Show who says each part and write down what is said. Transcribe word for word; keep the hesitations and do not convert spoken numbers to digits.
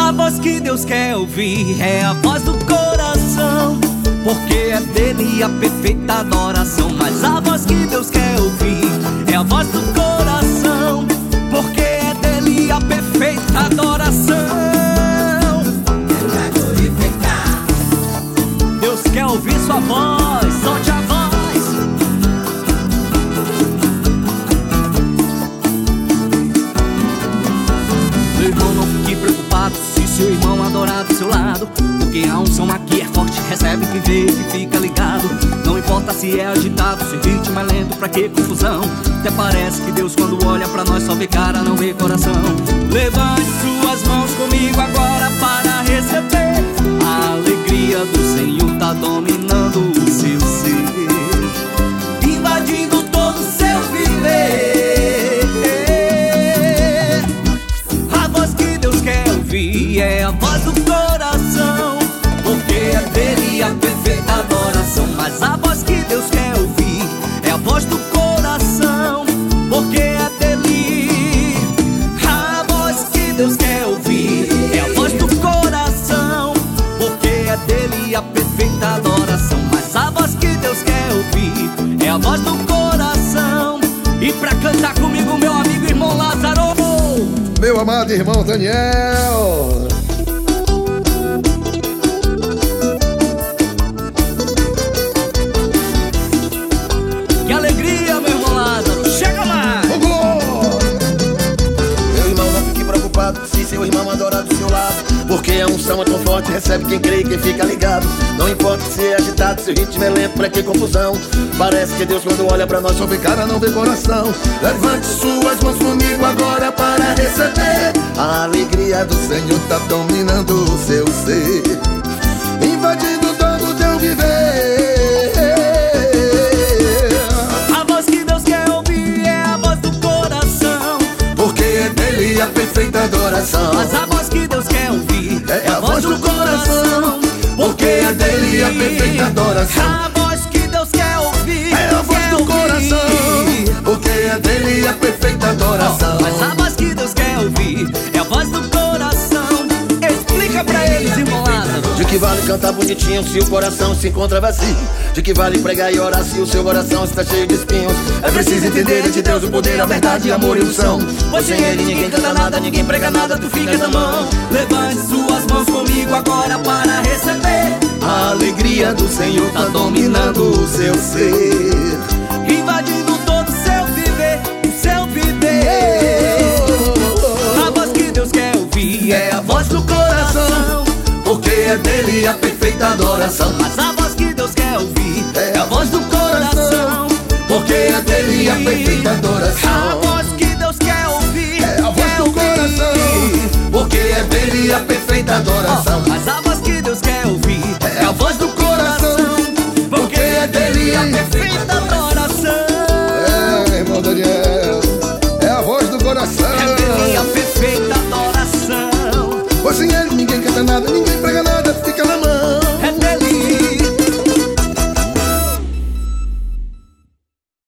Speaker 1: A voz que Deus quer ouvir é a voz do coração, porque é dele a perfeita adoração. Mas a voz que Deus quer ouvir é a voz do coração, porque é dele a perfeita adoração. Deus quer ouvir sua voz, solte a voz. Meu irmão, não fique preocupado se seu irmão adorar do seu lado, porque a unção aqui é forte, recebe quem vê e fica ligado. Não importa se é agitado, se o ritmo é lento, pra que confusão? Até parece que Deus quando olha pra nós só vê cara, não vê coração. Levante suas mãos comigo agora para receber a alegria do Senhor, tá dominando o seu ser, invadindo todo o seu viver. A voz que Deus quer ouvir é a voz do coração, porque é dele a perfeita adoração. Mas a voz que Deus quer ouvir é a voz do coração, porque é dele. A voz que Deus quer ouvir é a voz do coração, porque é dele a perfeita adoração. Mas a voz que Deus quer ouvir é a voz do coração. E pra cantar comigo, meu amigo irmão Lázaro,
Speaker 2: meu amado irmão Daniel.
Speaker 1: Que alegria, meu irmão Lázaro, chega mais!
Speaker 2: Oh, glória!
Speaker 3: Meu irmão, não fique preocupado se seu irmão adorar do seu lado, porque a unção é tão forte, recebe quem crê e quem fica ligado. Não importa se é agitado, se o ritmo é lento, pra que confusão? Parece que Deus quando olha pra nós só vê cara, não vê coração. Levante suas mãos comigo agora para receber a alegria do Senhor, tá dominando o seu ser, invadindo todo o teu viver.
Speaker 1: A voz que Deus quer ouvir é a voz do coração,
Speaker 3: porque é dele a perfeita adoração.
Speaker 1: mas a voz que Deus quer ouvir
Speaker 3: é a voz do coração, porque é dele a perfeita adoração.
Speaker 1: A voz que Deus quer ouvir
Speaker 3: é a voz do coração, porque é dele a perfeita adoração.
Speaker 1: Mas a voz que Deus quer ouvir é a voz do coração. Explica pra eles, irmão Lázaro.
Speaker 3: De que vale cantar bonitinho se o coração se encontra vazio? De que vale pregar e orar se o seu coração está cheio de espinhos? É preciso entender de Deus o poder, a verdade, amor e unção, pois sem ele ninguém canta nada, ninguém prega nada, tu fica na mão.
Speaker 1: Levante suas mãos comigo agora para receber
Speaker 3: a alegria do Senhor, tá dominando o seu ser,
Speaker 1: invadindo todo o seu viver, o seu viver. A voz que Deus quer ouvir
Speaker 3: é a voz do coração, porque é dele a perfeita adoração.
Speaker 1: Mas a voz que Deus quer ouvir
Speaker 3: é a voz do coração, porque é dele a perfeita